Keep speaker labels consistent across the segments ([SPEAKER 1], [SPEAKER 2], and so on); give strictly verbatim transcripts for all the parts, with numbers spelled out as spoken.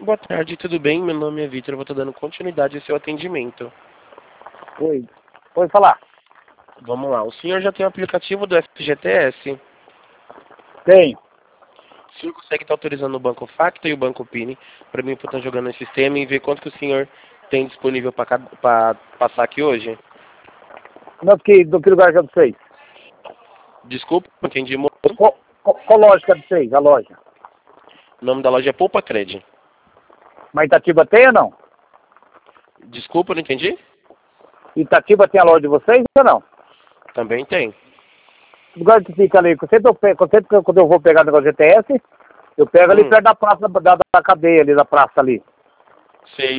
[SPEAKER 1] Boa tarde, tudo bem? Meu nome é Vitor, eu vou estar dando continuidade ao seu atendimento.
[SPEAKER 2] Oi. Pode falar.
[SPEAKER 1] Vamos lá, o senhor já tem o aplicativo do F G T S?
[SPEAKER 2] Tenho.
[SPEAKER 1] O senhor consegue estar autorizando o Banco Facto e o Banco Pini para mim estar jogando no sistema e ver quanto que o senhor tem disponível para passar aqui hoje?
[SPEAKER 2] Do que, do que lugar que é de vocês?
[SPEAKER 1] Desculpa, não entendi muito.
[SPEAKER 2] Qual, qual, qual loja que é de vocês, a loja?
[SPEAKER 1] O nome da loja é Poupa Cred.
[SPEAKER 2] Mas Itatiba tem ou não?
[SPEAKER 1] Desculpa, não entendi?
[SPEAKER 2] Itatiba tem a loja de vocês ou não?
[SPEAKER 1] Também tem.
[SPEAKER 2] O lugar que fica ali, sempre, eu, pego- sempre quando eu vou pegar o negócio G T S, eu pego ali
[SPEAKER 1] Hum.
[SPEAKER 2] perto da praça, da, da cadeia ali, da praça ali.
[SPEAKER 1] Sei.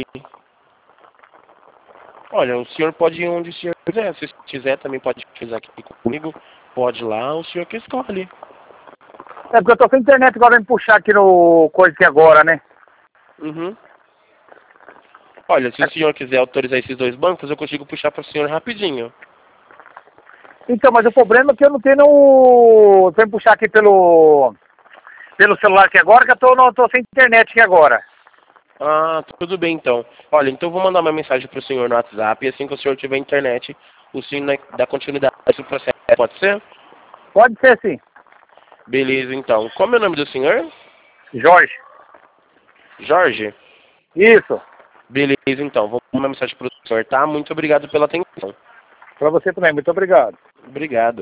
[SPEAKER 1] Olha, o senhor pode ir onde o senhor quiser. Se quiser, também pode fazer aqui comigo. Pode ir lá, o senhor que escolhe.
[SPEAKER 2] É porque eu tô sem internet agora, me puxar aqui no coisa aqui agora, né?
[SPEAKER 1] Uhum. Olha, se o senhor quiser autorizar esses dois bancos, eu consigo puxar para o senhor rapidinho.
[SPEAKER 2] Então, mas o problema é que eu não tenho no... Tenho que puxar aqui pelo... Pelo celular aqui agora, que eu tô, não, tô sem internet aqui agora.
[SPEAKER 1] Ah, tudo bem então. Olha, então eu vou mandar uma mensagem para o senhor no WhatsApp e assim que o senhor tiver internet, o senhor dá continuidade ao processo. Pode ser?
[SPEAKER 2] Pode ser sim.
[SPEAKER 1] Beleza, então. Qual é o nome do senhor?
[SPEAKER 2] Jorge.
[SPEAKER 1] Jorge?
[SPEAKER 2] Isso.
[SPEAKER 1] Beleza, então. Vou mandar uma mensagem para o senhor, tá? Muito obrigado pela atenção.
[SPEAKER 2] Pra você também, muito obrigado.
[SPEAKER 1] Obrigado.